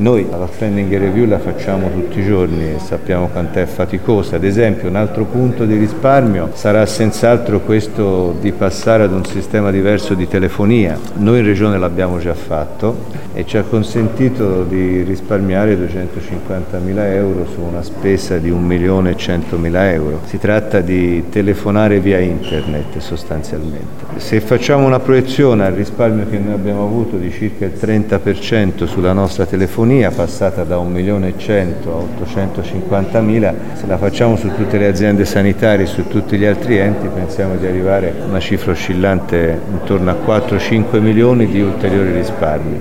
Noi la spending review la facciamo tutti i giorni e sappiamo quanto è faticosa. Ad esempio, un altro punto di risparmio sarà senz'altro questo di passare ad un sistema diverso di telefonia. Noi in Regione l'abbiamo già fatto e ci ha consentito di risparmiare 250.000 euro su una spesa di 1.100.000 euro. Si tratta di telefonare via internet sostanzialmente. Se facciamo una proiezione al risparmio che noi abbiamo avuto di circa il 30% sulla nostra telefonia, passata da 1.100.000 a 850.000, se la facciamo su tutte le aziende sanitarie e su tutti gli altri enti, pensiamo di arrivare a una cifra oscillante intorno a 4-5 milioni di ulteriori risparmi.